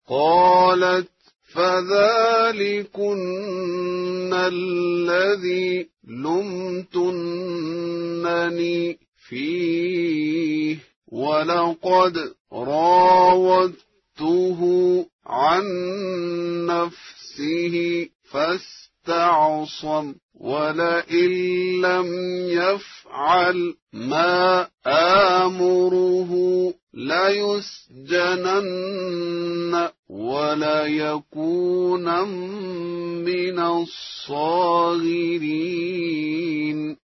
قالت فذلكن الذي لمتنني فيه ولقد راودته عن نفسه فاستعصم ولئن لم يفعل ما آمره ليسجنن وليكون من الصاغرين.